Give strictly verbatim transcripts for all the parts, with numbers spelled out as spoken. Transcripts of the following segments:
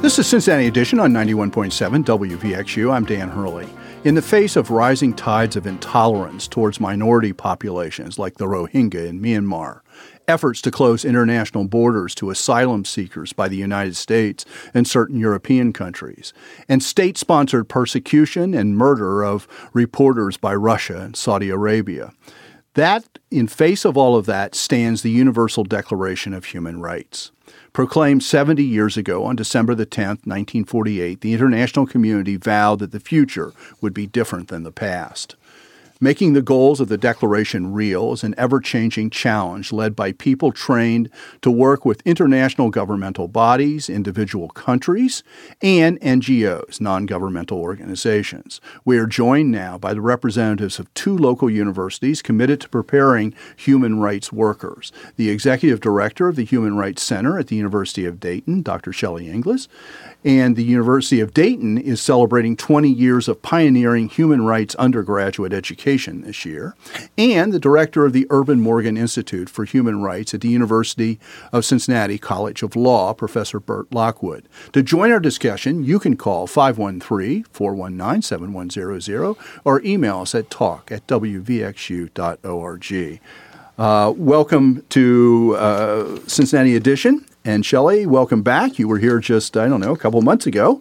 This is Cincinnati Edition on ninety-one point seven W V X U. I'm Dan Hurley. In the face of rising tides of intolerance towards minority populations like the Rohingya in Myanmar, efforts to close international borders to asylum seekers by the United States and certain European countries, and state-sponsored persecution and murder of reporters by Russia and Saudi Arabia. That, in face of all of that, stands the Universal Declaration of Human Rights. Proclaimed seventy years ago on December the tenth, nineteen forty-eight, the international community vowed that the future would be different than the past. Making the goals of the Declaration real is an ever-changing challenge led by people trained to work with international governmental bodies, individual countries, and N G Os, non-governmental organizations. We are joined now by the representatives of two local universities committed to preparing human rights workers. The Executive Director of the Human Rights Center at the University of Dayton, Doctor Shelley Inglis, and the University of Dayton is celebrating twenty years of pioneering human rights undergraduate education this year, and the director of the Urban Morgan Institute for Human Rights at the University of Cincinnati College of Law, Professor Burt Lockwood. To join our discussion, you can call five one three, four one nine, seven one zero zero or email us at talk at w v x u dot org. Uh, welcome to uh, Cincinnati Edition. And Shelley, welcome back. You were here just, I don't know, a couple months ago.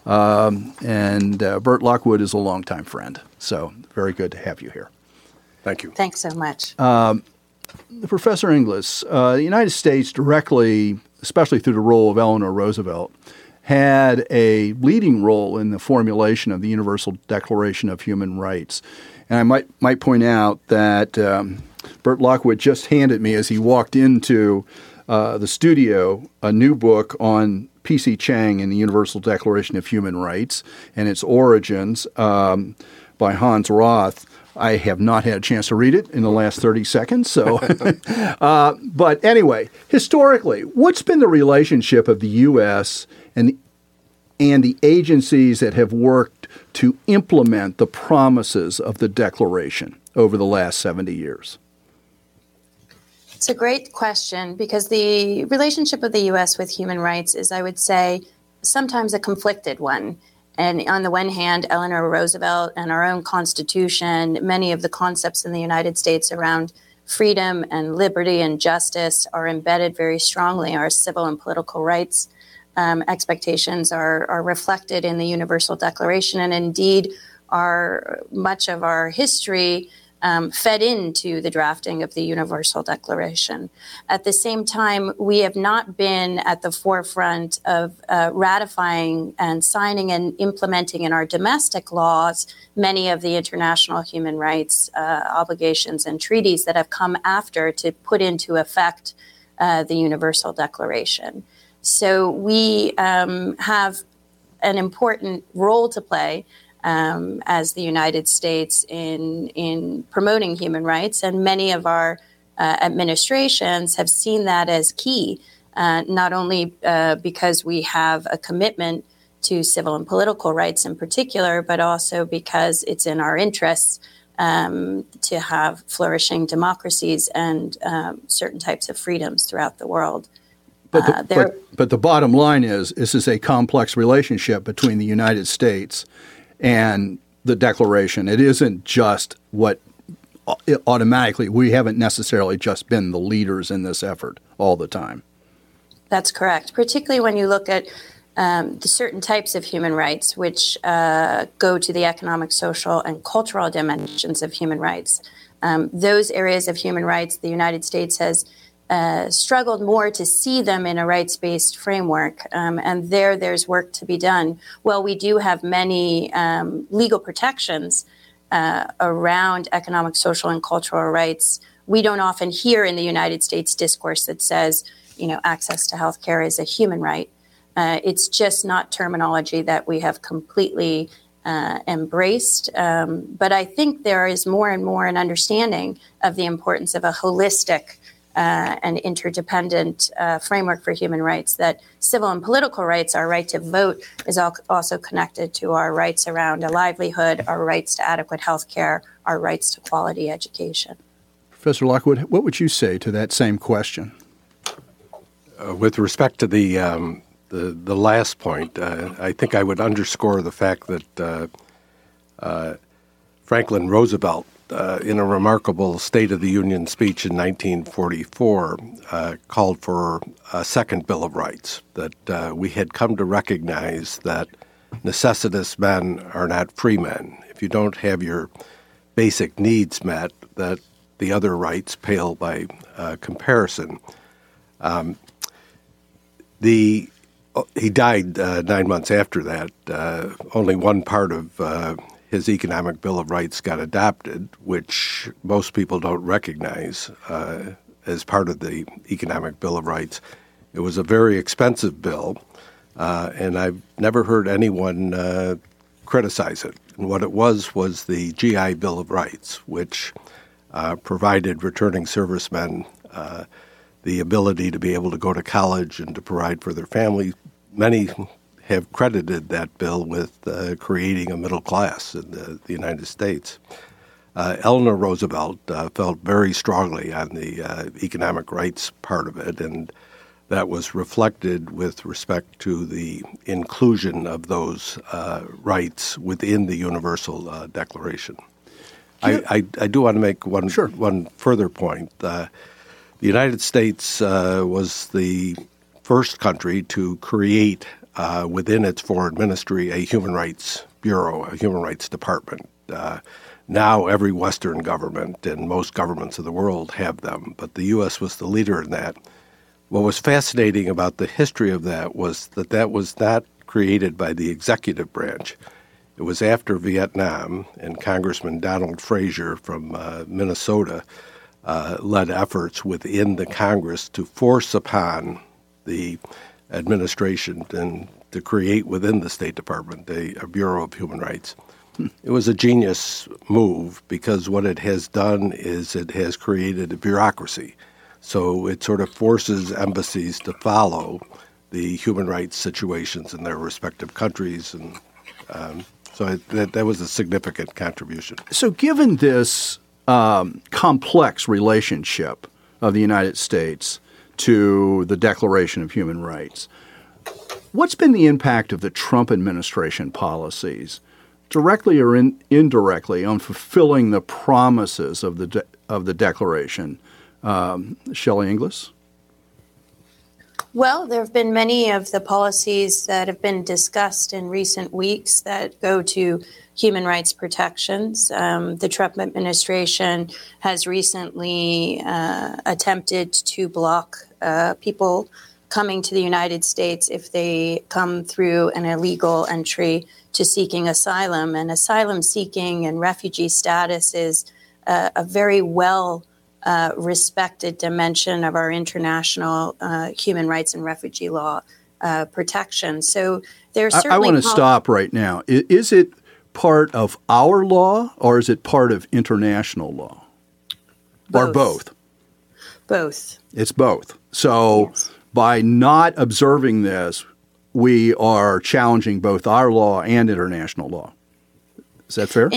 Um, and uh, Burt Lockwood is a longtime friend. So very good to have you here. Thank you. Thanks so much. Um, Professor Inglis, uh, the United States directly, especially through the role of Eleanor Roosevelt, had a leading role in the formulation of the Universal Declaration of Human Rights. And I might might point out that um, Burt Lockwood just handed me, as he walked into uh, the studio, a new book on P C Chang and the Universal Declaration of Human Rights and its origins um, by Hans Roth. I have not had a chance to read it in the last thirty seconds. So, uh, but anyway, historically, what's been the relationship of the U S and and the agencies that have worked to implement the promises of the Declaration over the last seventy years? It's a great question because the relationship of the U S with human rights is, I would say, sometimes a conflicted one. And on the one hand, Eleanor Roosevelt and our own Constitution, many of the concepts in the United States around freedom and liberty and justice are embedded very strongly. Our civil and political rights um, expectations are, are reflected in the Universal Declaration, and indeed, our much of our history Um, fed into the drafting of the Universal Declaration. At the same time, we have not been at the forefront of uh, ratifying and signing and implementing in our domestic laws many of the international human rights uh, obligations and treaties that have come after to put into effect uh, the Universal Declaration. So we um, have an important role to play Um, as the United States in in promoting human rights, and many of our uh, administrations have seen that as key, uh, not only uh, because we have a commitment to civil and political rights in particular, but also because it's in our interests um, to have flourishing democracies and um, certain types of freedoms throughout the world. But the, uh, there, but, but the bottom line is this is a complex relationship between the United States and the Declaration. It isn't just what it automatically, we haven't necessarily just been the leaders in this effort all the time. That's correct, particularly when you look at um, the certain types of human rights, which uh, go to the economic, social, and cultural dimensions of human rights. Um, those areas of human rights, the United States has Uh, struggled more to see them in a rights-based framework, um, and there there's work to be done. Well, we do have many um, legal protections uh, around economic, social, and cultural rights. We don't often hear in the United States discourse that says, you know, access to health care is a human right. Uh, it's just not terminology that we have completely uh, embraced. Um, but I think there is more and more an understanding of the importance of a holistic Uh, and interdependent uh, framework for human rights, that civil and political rights, our right to vote, is al- also connected to our rights around a livelihood, our rights to adequate health care, our rights to quality education. Professor Lockwood, what would you say to that same question? Uh, with respect to the um, the, the last point, uh, I think I would underscore the fact that uh, uh, Franklin Roosevelt, uh, in a remarkable State of the Union speech in nineteen forty-four, uh, called for a second Bill of Rights, that uh, we had come to recognize that necessitous men are not free men. If you don't have your basic needs met, that the other rights pale by uh, comparison. Um, the he died uh, nine months after that. Uh, only one part of uh, his Economic Bill of Rights got adopted, which most people don't recognize uh, as part of the Economic Bill of Rights. It was a very expensive bill, uh, and I've never heard anyone uh, criticize it. And what it was was the G I Bill of Rights, which uh, provided returning servicemen uh, the ability to be able to go to college and to provide for their family. Many have credited that bill with uh, creating a middle class in the, the United States. Uh, Eleanor Roosevelt uh, felt very strongly on the uh, economic rights part of it, and that was reflected with respect to the inclusion of those uh, rights within the Universal uh, Declaration. I, I, I do want to make one, sure. one further point. Uh, the United States uh, was the first country to create uh, within its foreign ministry a human rights bureau, a human rights department. Uh, now every Western government and most governments of the world have them, but the U S was the leader in that. What was fascinating about the history of that was that that was not created by the executive branch. It was after Vietnam, and Congressman Donald Frazier from uh, Minnesota uh, led efforts within the Congress to force upon the administration and to create within the State Department a, a Bureau of Human Rights. Hmm. It was a genius move because what it has done is it has created a bureaucracy. So it sort of forces embassies to follow the human rights situations in their respective countries. And um, so it, that, that was a significant contribution. So given this um, complex relationship of the United States to the Declaration of Human Rights, what's been the impact of the Trump administration policies, directly or in, indirectly, on fulfilling the promises of the de- of the Declaration? Um, Shelley Inglis? Well, there have been many of the policies that have been discussed in recent weeks that go to human rights protections. Um, the Trump administration has recently uh, attempted to block uh, people coming to the United States if they come through an illegal entry to seeking asylum. And asylum seeking and refugee status is uh, a very well Uh, respected dimension of our international uh, human rights and refugee law uh, protection. So there's certainly. I, I want to pol- stop right now. Is, is it part of our law or is it part of international law? Both. Or both? Both. It's both. So yes. By not observing this, we are challenging both our law and international law. Is that fair? In-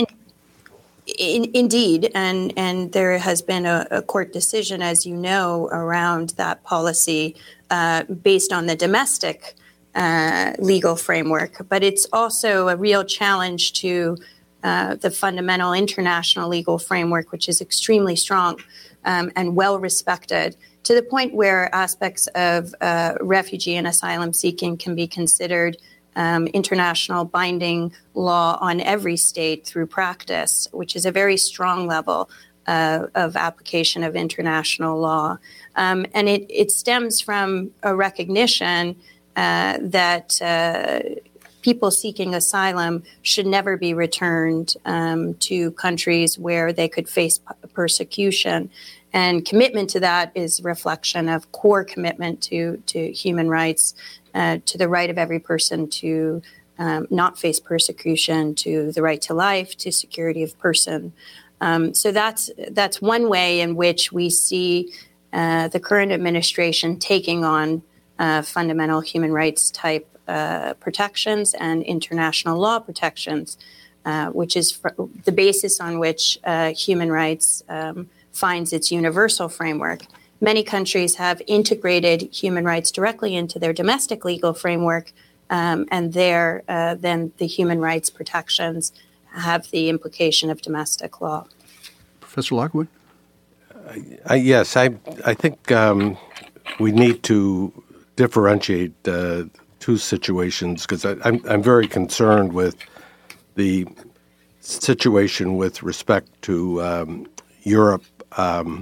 In, indeed, and and there has been a, a court decision, as you know, around that policy uh, based on the domestic uh, legal framework. But it's also a real challenge to uh, the fundamental international legal framework, which is extremely strong um, and well respected, to the point where aspects of uh, refugee and asylum seeking can be considered Um, international binding law on every state through practice, which is a very strong level uh, of application of international law. Um, and it, it stems from a recognition uh, that uh, people seeking asylum should never be returned um, to countries where they could face p- persecution. And commitment to that is a reflection of core commitment to, to human rights, uh, to the right of every person to um, not face persecution, to the right to life, to security of person. Um, so that's that's one way in which we see uh, the current administration taking on uh, fundamental human rights type uh, protections and international law protections, uh, which is fr- the basis on which uh, human rights um, finds its universal framework. many countries have integrated human rights directly into their domestic legal framework, um, and there, uh, then the human rights protections have the implication of domestic law. Professor Lockwood? Uh, yes, I I think um, we need to differentiate uh, two situations, because I'm I'm very concerned with the situation with respect to um, Europe, um,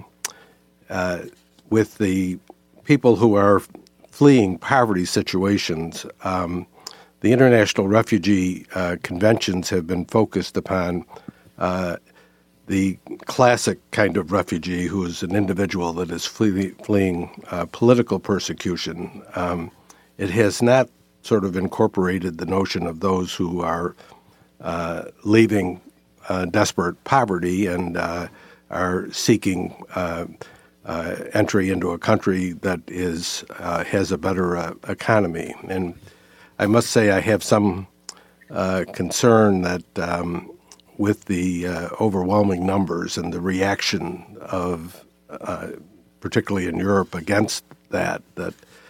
uh, with the people who are fleeing poverty situations. Um, the international refugee uh, conventions have been focused upon uh, the classic kind of refugee, who is an individual that is flee- fleeing uh, political persecution. Um, it has not sort of incorporated the notion of those who are uh, leaving uh, desperate poverty and uh, are seeking uh, uh, entry into a country that is uh, has a better uh, economy. And I must say I have some uh, concern that um, with the uh, overwhelming numbers and the reaction of, uh, particularly in Europe, against that, that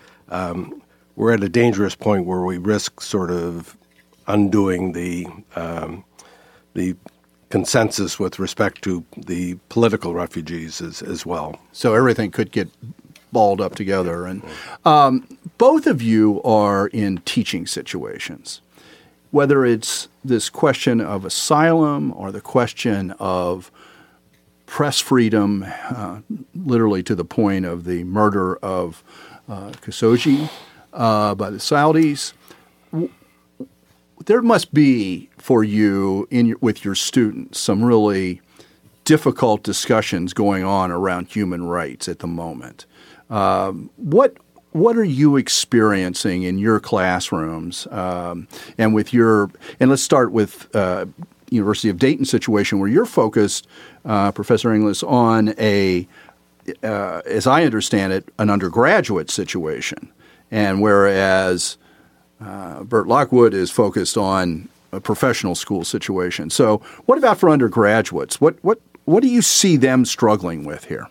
um, we're at a dangerous point where we risk sort of undoing the um, the consensus with respect to the political refugees as, as well. So everything could get balled up together. And um, both of you are in teaching situations, whether it's this question of asylum or the question of press freedom, uh, literally to the point of the murder of uh, Khashoggi uh, by the Saudis. W- there must be for you in your, with your students some really difficult discussions going on around human rights at the moment. Um, what What are you experiencing in your classrooms um, and with your – and let's start with uh, University of Dayton situation where you're focused, uh, Professor Inglis, on a, uh, as I understand it, an undergraduate situation. And whereas uh, Burt Lockwood is focused on a professional school situation. So what about for undergraduates? What what what do you see them struggling with here?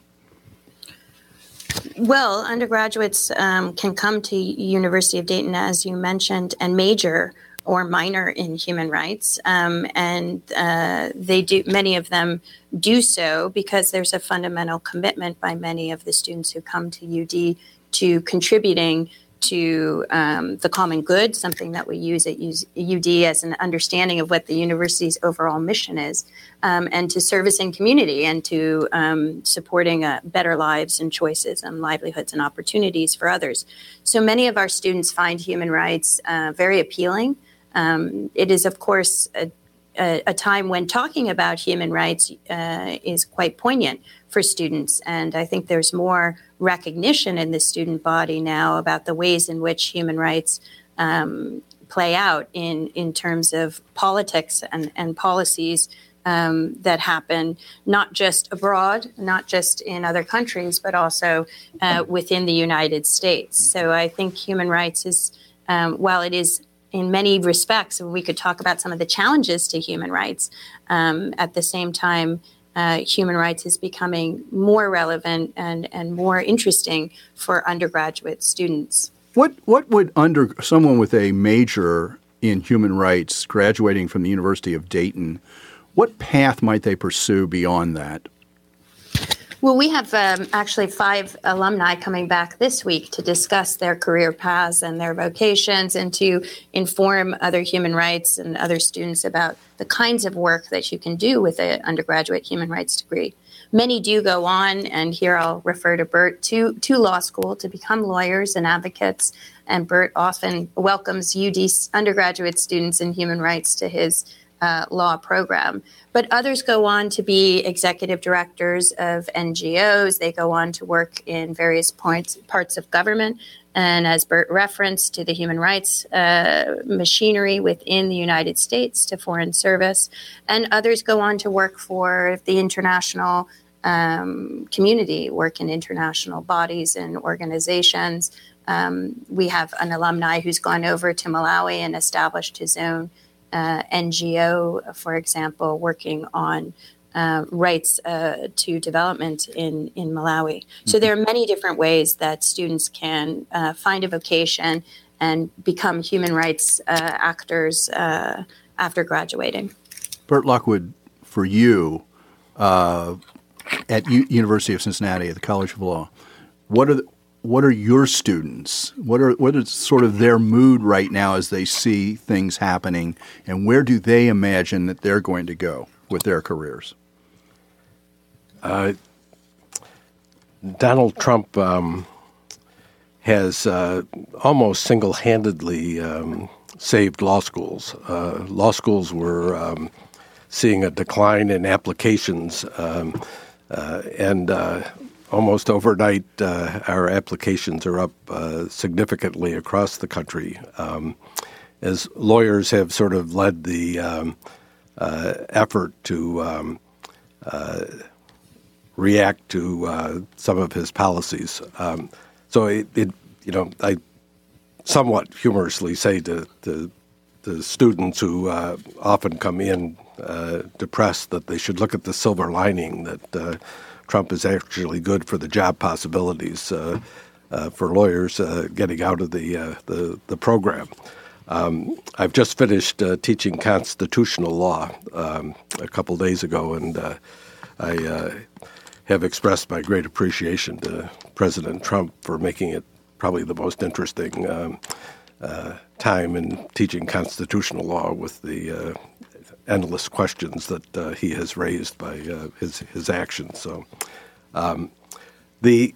Well, undergraduates um, can come to University of Dayton, as you mentioned, and major or minor in human rights, um, and uh, they do. Many of them do so because there's a fundamental commitment by many of the students who come to U D to contributing to um, the common good, something that we use at U D as an understanding of what the university's overall mission is, um, and to servicing community and to um, supporting uh, better lives and choices and livelihoods and opportunities for others. So many of our students find human rights uh, very appealing. Um, it is, of course, a, a, a time when talking about human rights uh, is quite poignant for students. And I think there's more recognition in the student body now about the ways in which human rights um, play out in, in terms of politics and, and policies um, that happen not just abroad, not just in other countries, but also uh, within the United States. So I think human rights is, um, while it is in many respects, we could talk about some of the challenges to human rights, um, at the same time, Uh, human rights is becoming more relevant and, and more interesting for undergraduate students. What what would under someone with a major in human rights graduating from the University of Dayton, what path might they pursue beyond that? Well, we have um, actually five alumni coming back this week to discuss their career paths and their vocations and to inform other human rights and other students about the kinds of work that you can do with an undergraduate human rights degree. Many do go on, and here I'll refer to Burt, to, to law school to become lawyers and advocates. And Burt often welcomes U D undergraduate students in human rights to his Uh, law program. But others go on to be executive directors of N G Os. They go on to work in various points, parts of government. And as Burt referenced, to the human rights uh, machinery within the United States, to foreign service. And others go on to work for the international um, community, work in international bodies and organizations. Um, we have an alumni who's gone over to Malawi and established his own Uh, N G O, for example, working on uh, rights uh, to development in, in Malawi. Mm-hmm. So there are many different ways that students can uh, find a vocation and become human rights uh, actors uh, after graduating. Burt Lockwood, for you, uh, at U- University of Cincinnati, at the College of Law, what are the, what are your students? What are what is sort of their mood right now as they see things happening, and where do they imagine that they're going to go with their careers? Uh, Donald Trump um, has uh, almost single-handedly um, saved law schools. Uh, law schools were um, seeing a decline in applications, um, uh, and uh, almost overnight, uh, our applications are up uh, significantly across the country, um, as lawyers have sort of led the um, uh, effort to um, uh, react to uh, some of his policies. Um, so it, it, you know, I somewhat humorously say to, to, to students who uh, often come in uh, depressed that they should look at the silver lining, that uh, Trump is actually good for the job possibilities uh, uh, for lawyers uh, getting out of the uh, the, the program. Um, I've just finished uh, teaching constitutional law um, a couple days ago, and uh, I uh, have expressed my great appreciation to President Trump for making it probably the most interesting um, uh, time in teaching constitutional law, with the uh, endless questions that uh, he has raised by uh, his his actions. So, um, the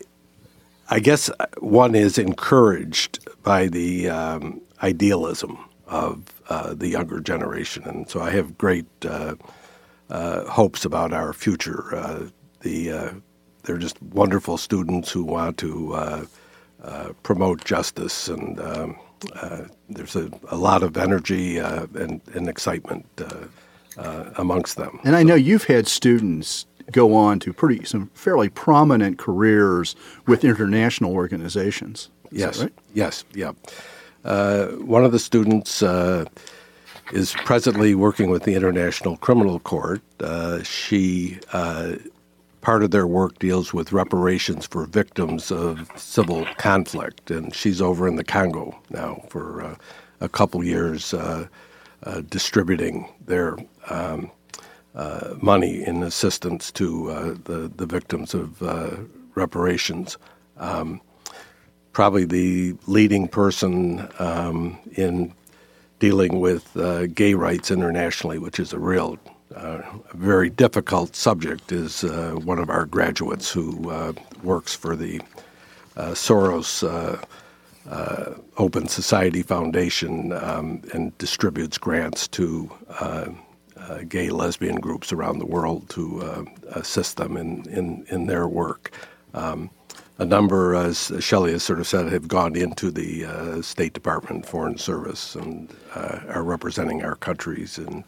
I guess one is encouraged by the um, idealism of uh, the younger generation, and so I have great uh, uh, hopes about our future. Uh, the uh, they're just wonderful students who want to uh, uh, promote justice, and um, uh, there's a, a lot of energy uh, and, and excitement Uh, Uh, amongst them. And I know you've had students go on to pretty some fairly prominent careers with international organizations. Is yes, that right? Yes, yeah. Uh, one of the students uh, is presently working with the International Criminal Court. Uh, she uh, part of their work deals with reparations for victims of civil conflict, and she's over in the Congo now for uh, a couple years. Uh, Uh, distributing their um, uh, money in assistance to uh, the, the victims of uh, reparations. Um, probably the leading person um, in dealing with uh, gay rights internationally, which is a real, uh, a very difficult subject, is uh, one of our graduates who uh, works for the uh, Soros uh, Uh, Open Society Foundation um, and distributes grants to uh, uh, gay, lesbian groups around the world to uh, assist them in, in, in their work. Um, a number, as Shelley has sort of said, have gone into the uh, State Department, Foreign Service, and uh, are representing our countries. And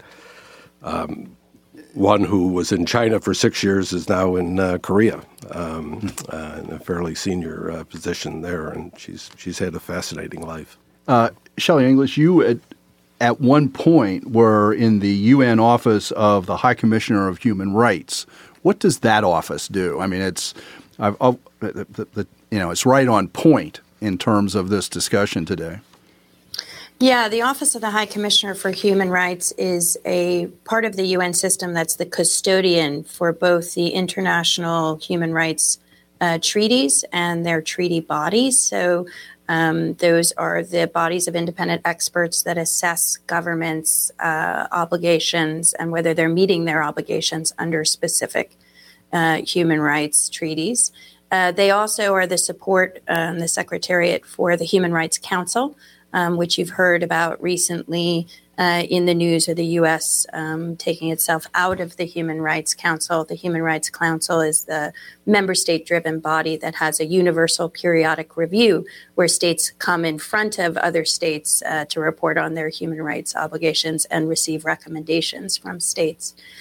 um, one who was in China for six years is now in uh, Korea, um, uh, in a fairly senior uh, position there, and she's she's had a fascinating life. Uh, Shelley English, you at, at one point were in the U N Office of the High Commissioner of Human Rights. What does that office do? I mean, it's I've, I've, the, the, you know it's right on point in terms of this discussion today. Yeah, the Office of the High Commissioner for Human Rights is a part of the U N system that's the custodian for both the international human rights uh, treaties and their treaty bodies. So um, those are the bodies of independent experts that assess governments' uh, obligations and whether they're meeting their obligations under specific uh, human rights treaties. Uh, they also are the support, um, the Secretariat for the Human Rights Council, Um, which you've heard about recently uh, in the news, of the U S um, taking itself out of the Human Rights Council. The Human Rights Council is the member state-driven body that has a universal periodic review where states come in front of other states uh, to report on their human rights obligations and receive recommendations from states.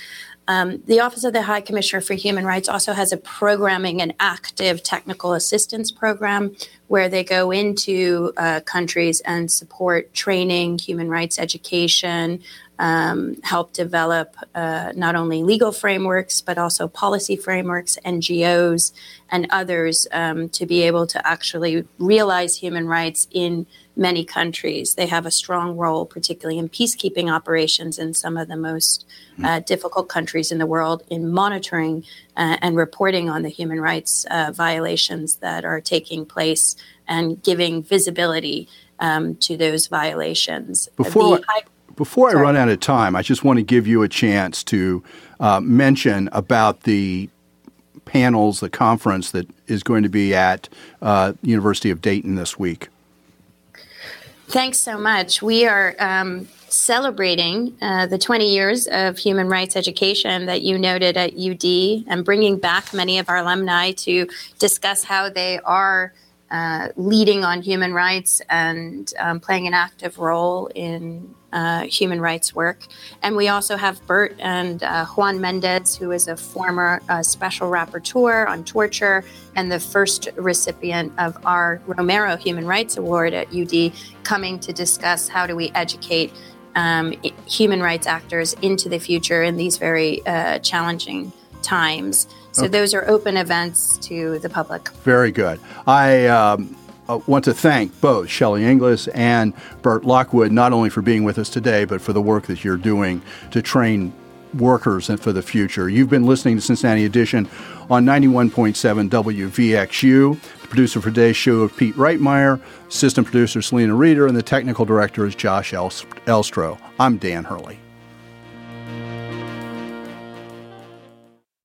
Um, the Office of the High Commissioner for Human Rights also has a programming and active technical assistance program where they go into uh, countries and support training, human rights education, um, help develop uh, not only legal frameworks, but also policy frameworks, N G Os, and others um, to be able to actually realize human rights in many countries. They have a strong role, particularly in peacekeeping operations in some of the most uh, difficult countries in the world, in monitoring uh, and reporting on the human rights uh, violations that are taking place and giving visibility um, to those violations. Before, The high- before I Sorry. run out of time, I just want to give you a chance to uh, mention about the panels, the conference that is going to be at uh, University of Dayton this week. Thanks so much. We are um, celebrating uh, the twenty years of human rights education that you noted at U D and bringing back many of our alumni to discuss how they are uh, leading on human rights and um, playing an active role in uh, human rights work. And we also have Bert and uh, Juan Mendez, who is a former uh, special rapporteur on torture and the first recipient of our Romero Human Rights Award at U D, coming to discuss how do we educate um, human rights actors into the future in these very uh, challenging times. So Okay. those are open events to the public. Very good. I um, uh, want to thank both Shelley Inglis and Bert Lockwood, not only for being with us today, but for the work that you're doing to train workers and for the future. You've been listening to Cincinnati Edition on ninety-one point seven W V X U. The producer for today's show is Pete Reitmeyer, assistant producer Selena Reeder, and the technical director is Josh Elstro. I'm Dan Hurley.